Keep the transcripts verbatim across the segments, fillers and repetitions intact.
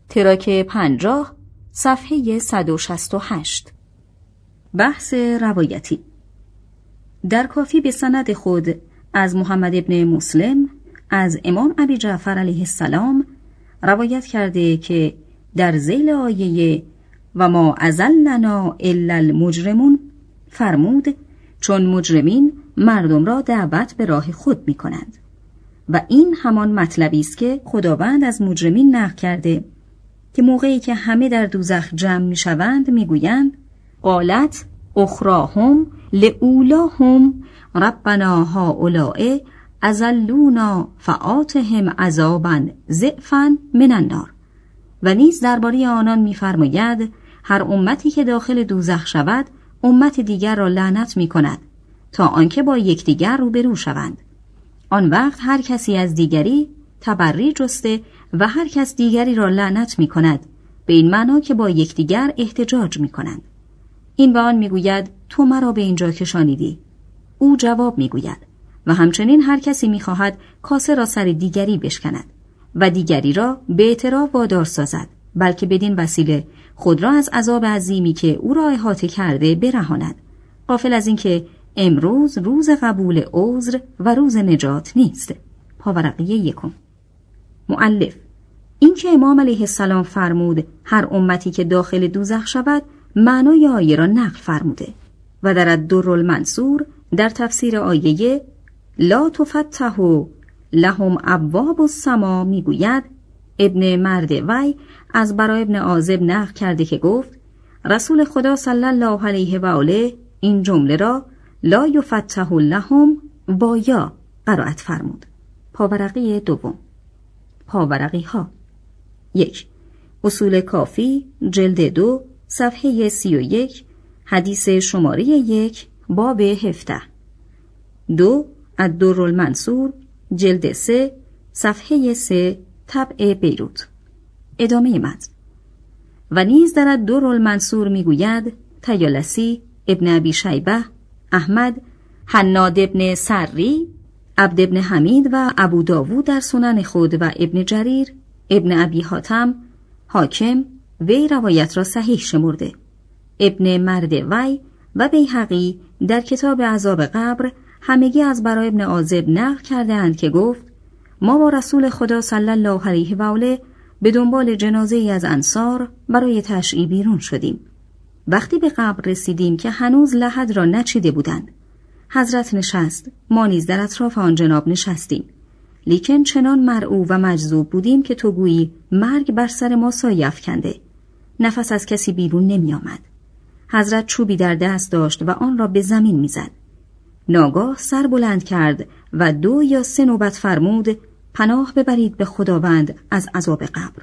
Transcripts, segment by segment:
تراک پنجاه صفحه صد و شصت و هشت. بحث روایتی. در کافی به سند خود از محمد ابن مسلم از امام ابی جعفر علیه السلام روایت کرده که در ذیل آیه و ما اضلنا الا المجرمون فرمود چون مجرمین مردم را دعوت به راه خود می کنند و این همان مطلبی است که خداوند از مجرمین نقل کرده که موقعی که همه در دوزخ جمع می شوند می گویند قالت اخراهم لأولاهم ربنا هؤلاء اضلونا فآتهم عذابا ضعفا من النار. و نیز درباره آنان می‌فرماید هر امتی که داخل دوزخ شود امت دیگر را لعنت می‌کند تا آنکه با یکدیگر روبرو شوند. آن وقت هر کسی از دیگری تبری جسته و هر کس دیگری را لعنت می‌کند به این معنا که با یکدیگر احتجاج می‌کنند. این به آن می‌گوید تو مرا به اینجا کشانیدی. او جواب می‌گوید و همچنین هر کسی می‌خواهد کاسه را سر دیگری بشکند و دیگری را به اعتراف وادار سازد، بلکه بدین وسیله خود را از عذاب عظیمی که او را احاطه کرده برهاند، غافل از این که امروز روز قبول عذر و روز نجات نیست. پاورقی یکم. مؤلف: این که امام علیه السلام فرمود هر امتی که داخل دوزخ شود معنای آیه را نقل فرموده و در الدرالمنصور در تفسیر آیه لا تفتح لهم ابواب السما میگوید ابن مرد وی از برای ابن عازب نقل کرده که گفت رسول خدا صلی الله علیه و آله این جمله را لا یفتح لهم با یا قرائت فرمود. پاورقی دوم. پاورقی ها. یک. اصول کافی جلد دو صفحه سی و یک حدیث شماره یک باب هفده. دو. الدرالمنصور جلد سه صفحه سه طبع بیروت. ادامه متن. و نیز در الدرالمنصور میگوید طیالسی ابن ابی شیبه، احمد، حناد ابن سری، عبد ابن حمید و ابو داوود در سنن خود و ابن جریر ابن ابی حاتم حاکم وی روایت را صحیح شمرده. ابن مرد وی و بیهقی در کتاب عذاب قبر همگی از برای ابن عازب نقل کرده اند که گفت ما با رسول خدا صلی الله علیه و آله به دنبال جنازه ای از انصار برای تشییع بیرون شدیم. وقتی به قبر رسیدیم که هنوز لحد را نچیده بودند، حضرت نشست، ما نیز در اطراف آن جناب نشستیم، لیکن چنان مرعوب و مجذوب بودیم که تو گویی مرگ بر سر ما سایه افکنده. نفس از کسی بیرون نمی آمد. حضرت چوبی در دست داشت و آن را به زمین می زد. ناگاه سر بلند کرد و دو یا سه نوبت فرمود پناه ببرید به خداوند از عذاب قبر.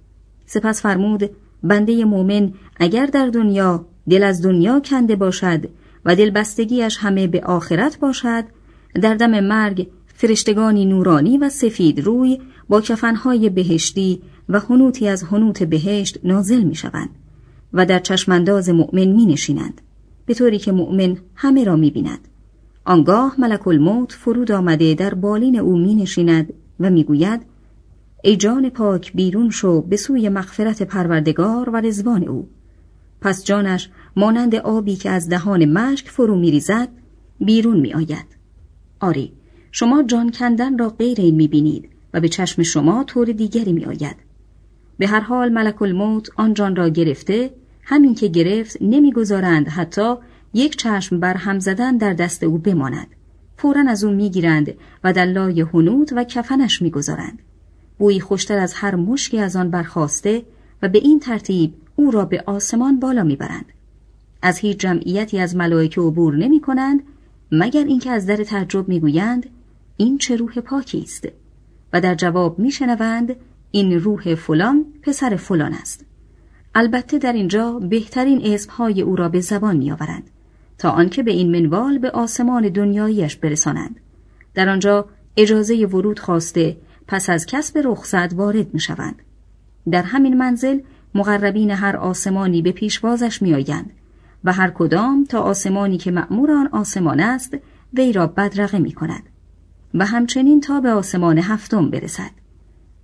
سپس فرمود بنده مومن اگر در دنیا دل از دنیا کنده باشد و دلبستگیش همه به آخرت باشد، در دم مرگ فرشتگانی نورانی و سفید روی با کفنهای بهشتی و حنوطی از حنوط بهشت نازل می شوند و در چشمانداز مؤمن می نشینند، به طوری که مؤمن همه را می بیند. آنگاه ملک الموت فرود آمده در بالین او می نشیند و می گوید ای جان پاک بیرون شو به سوی مغفرت پروردگار و رضوان او. پس جانش مانند آبی که از دهان مشک فرو می ریزد بیرون می آید. آری، شما جان کندن را غیر این می بینید و به چشم شما طور دیگری می آید. به هر حال ملک الموت آن جان را گرفته، همین که گرفت نمی گذارند حتی یک چشم بر هم زدن در دست او بماند. فوراً از او می گیرند و در لای حنوط و کفنش می گذارند. بویی خوشتر از هر مشکی از آن برخاسته و به این ترتیب او را به آسمان بالا می برند. از هیچ جمعیتی از ملائکه عبور نمی کنند مگر اینکه از در تعجب می گویند این چه روح پاکی است و در جواب می شنوند این روح فلان پسر فلان است. البته در اینجا بهترین اسمهای او را به زبان می آورند تا آنکه به این منوال به آسمان دنیاییش برسانند. در آنجا اجازه ورود خواسته پس از کسب رخصت وارد می شوند. در همین منزل مقربین هر آسمانی به پیشوازش می آیند و هر کدام تا آسمانی که مأمور آن آسمان است وی را بدرقه می کند و همچنین تا به آسمان هفتم برسد.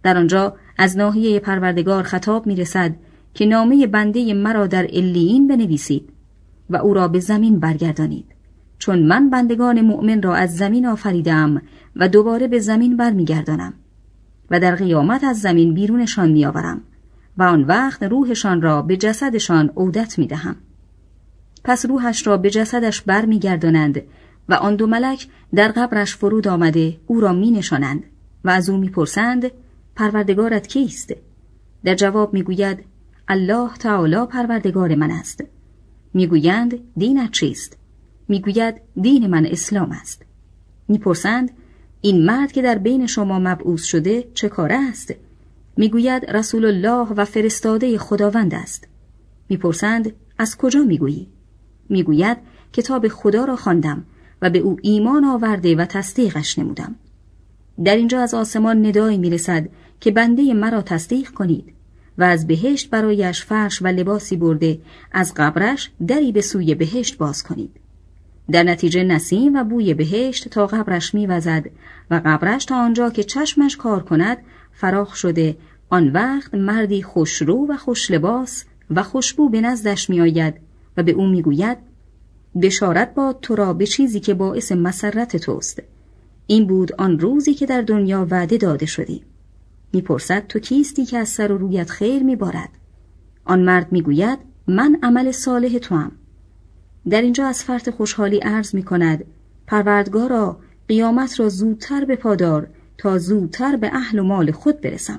در آنجا از ناحیه پروردگار خطاب می‌رسد که نامه بنده مرا در علیین بنویسید و او را به زمین برگردانید، چون من بندگان مؤمن را از زمین آفریدم و دوباره به زمین برمیگردانم و در قیامت از زمین بیرونشان میآورم و آن وقت روحشان را به جسدشان عودت میدهم. پس روحش را به جسدش برمیگردانند و آن دو ملک در قبرش فرود آمده او را می نشانند و از او می پرسند پروردگارت کیست؟ در جواب می گوید الله تعالی پروردگار من است. می گویند دینت چیست؟ می گوید دین من اسلام است. می پرسند این مرد که در بین شما مبعوث شده چه کاره است؟ می گوید رسول الله و فرستاده خداوند است. می پرسند از کجا می گویی؟ می گوید کتاب خدا را خواندم و به او ایمان آورده و تصدیقش نمودم. در اینجا از آسمان ندایی می رسد که بنده مرا تصدیق کنید و از بهشت برایش فرش و لباسی برده از قبرش دری به سوی بهشت باز کنید. در نتیجه نسیم و بوی بهشت تا قبرش می وزد و قبرش تا آنجا که چشمش کار کند فراخ شده. آن وقت مردی خوشرو و خوش لباس و خوشبو به نزدش می آید و به او می گوید بشارت باد تو را به چیزی که باعث مسرت توست. این بود آن روزی که در دنیا وعده داده شدی. می پرسد تو کیستی که از سر و رویت خیر می بارد؟ آن مرد می گوید من عمل صالح توام. در اینجا از فرط خوشحالی عرض می کند پروردگارا قیامت را زودتر به پادار تا زودتر به اهل و مال خود برسم.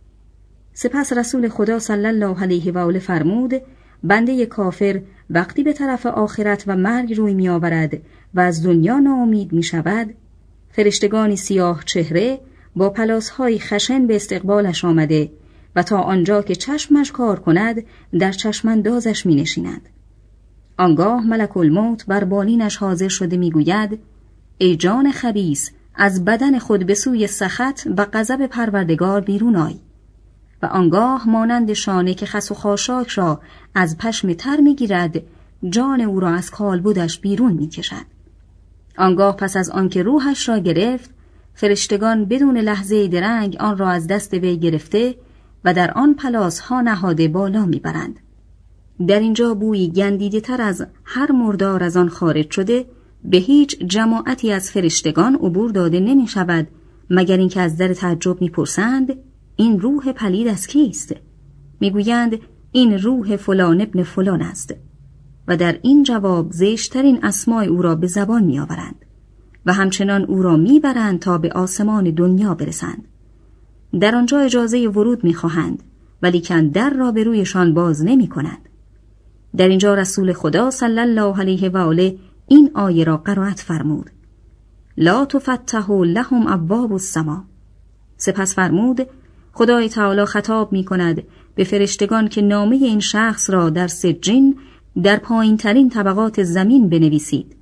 سپس رسول خدا صلی الله علیه و آله فرمود بنده کافر وقتی به طرف آخرت و مرگ روی می آورد و از دنیا ناامید می شود، فرشتگانی سیاه چهره با پلاسهای خشن به استقبالش آمده و تا آنجا که چشمش کار کند در چشماندازش می نشینند. آنگاه ملک الموت بر بالینش حاضر شده می گوید ای جان خبیث از بدن خود به سوی سخط و غضب پروردگار بیرون آی. و آنگاه مانند شانه که خس و خاشاک را از پشم تر می گیرد جان او را از کالبدش بیرون می کشد. آنگاه پس از آنکه روحش را گرفت فرشتگان بدون لحظه درنگ آن را از دست وی گرفته و در آن پلاس ها نهاده بالا می برند. در اینجا بویی گندیده تر از هر مردار از آن خارج شده به هیچ جماعتی از فرشتگان عبور داده نمی شود مگر اینکه از در تعجب می پرسند این روح پلید از کیست؟ می گویند این روح فلان ابن فلان است و در این جواب زشترین اسماء او را به زبان می آورند و همچنان او را می برند تا به آسمان دنیا برسند. در آنجا اجازه ورود می خواهند ولیکن در را به رویشان باز نمی کنند. در اینجا رسول خدا صلی الله علیه و آله این آیه را قرائت فرمود لا تفتح لهم ابواب السما. سپس فرمود خدای تعالی خطاب می کند به فرشتگان که نامه این شخص را در سجین در پایین ترین طبقات زمین بنویسید.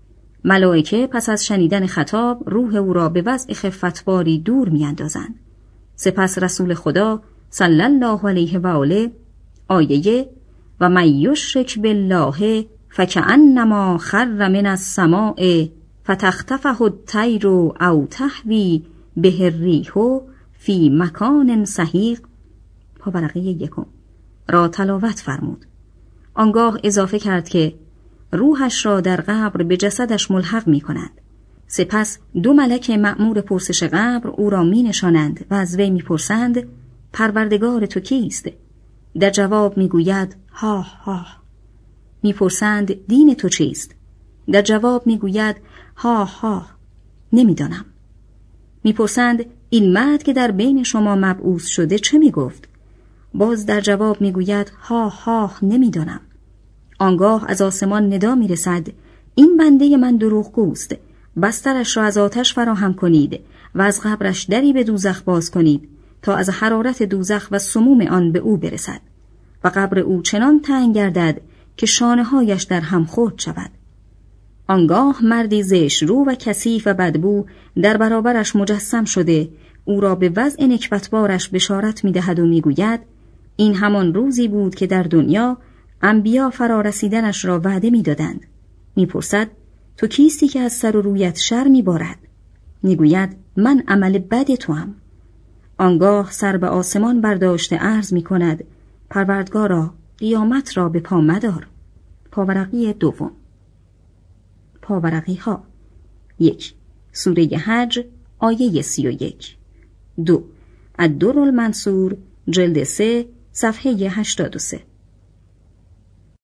ملائکه پس از شنیدن خطاب روح او را به وضع خفتباری دور می اندازند. سپس رسول خدا صلی الله علیه و آله آیه و من یشرک بالله فکأنما خر من السماء فتخطفه الطیر او تهوی به الریح فی مکان سحیق پاورقی یکم را تلاوت فرمود. آنگاه اضافه کرد که روحش را در قبر به جسدش ملحق می کند. سپس دو ملک مأمور پرسش قبر او را می نشانند و از وی می پرسند پروردگار تو کیست؟ در جواب می گوید ها ها. می پرسند دین تو چیست؟ در جواب می گوید ها ها نمی دانم. می پرسند این مرد که در بین شما مبعوث شده چه می گفت؟ باز در جواب می گوید ها ها نمی دانم. آنگاه از آسمان ندا می رسد این بنده من دروغگوست، بسترش را از آتش فراهم کنید و از قبرش دری به دوزخ باز کنید تا از حرارت دوزخ و سموم آن به او برسد و قبر او چنان تنگ گردد که شانه هایش در هم خرد شود. آنگاه مردی زشت رو و کثیف و بدبو در برابرش مجسم شده او را به وضع نکبتبارش بشارت می دهد و می گوید این همان روزی بود که در دنیا انبیا فرا رسیدنش را وعده می دادند. می پرسد تو کیستی که از سر و رویت شر می بارد؟ می گوید من عمل بد توام. آنگاه سر به آسمان برداشته عرض می کند پروردگارا قیامت را به پا مدار. پاورقی دوم. پاورقی ها: یک. سوره حج آیه سی و یک. دو. الدر المنصور جلد سه صفحه هشتاد و سه.